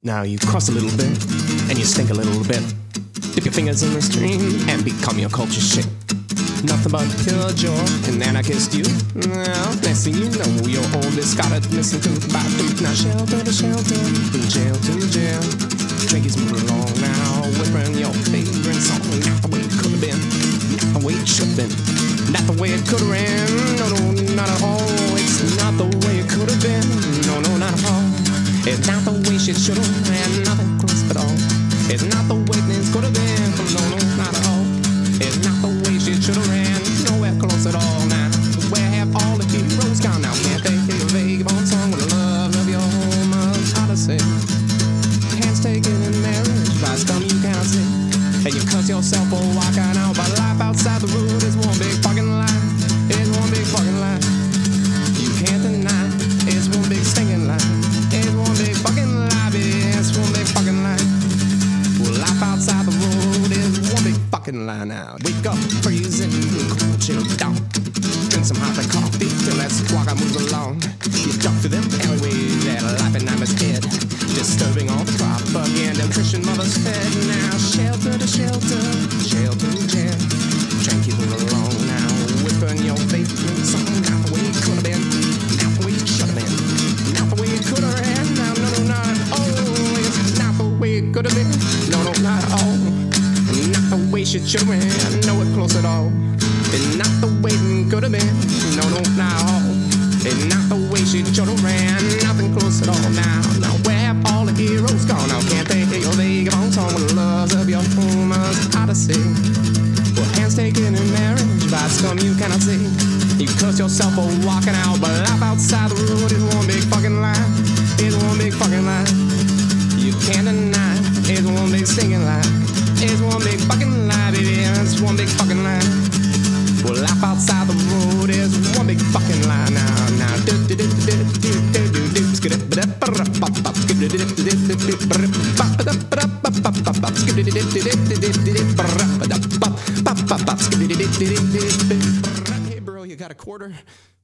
Now you cross a little bit, and you stink a little bit. Dip your fingers in the stream, and become your culture shit. Nothing but pure joy, and then I kissed you. Well, next thing you know, your oldest got it missing tooth by tooth. Now shelter to shelter, from jail to jail. Drinkies moving along now, whispering your favorite song. Not the way it could have been, not the way it should have been. Not the way it could have been, no, not at all. It's not the way it could have been, no, not at all. It's not the way she should have ran, nothing close at all. It's not the way things could have been, no, not at all. It's not the way she should have ran, nowhere close at all. Now, where have all the heroes gone? Now, can't they hear your vagabond song with the love of your home odyssey? Hands taken in marriage by scum you cannot see. And you cuss yourself for walking out, but life outside the road is one big fucking lie. It's one big fucking lie. You can't deny, it's one big stinking lie. It's one big fucking lie, baby. It's one big fucking lie. Well, life outside the road is one big fucking lie now. Wake up, freezing, cool, chill down. Drink some hot coffee till that squawker moves along. You duck through them alleyways that life and I'm head. Disturbing all the propaganda Christian mothers fed. Now shelter to shelter, shelter to jail. Drink you along now, whipping your favorite song. Not the way it could have been, not the way it should have been. Not the way it could have been, now no, not at all. It's not the way it could have been, no, not at all. Not the way she should have been, nowhere close at all. It's not the way it could have been, no, not at all. It's not the way she should have ran, nothing close at all. Now where have all the heroes gone? Now can't they hear your vagabond song with the loves of your homer's odyssey? Well, hands taken in marriage by scum you cannot see. You curse yourself for walking out, but life outside the road is one big fucking lie. It's one big fucking lie. You can't deny, it's one big singing lie. It's one big fucking lie, baby. It's one big fucking lie. Well, life outside the road is one big fucking lie now. Hey, bro, you got a quarter?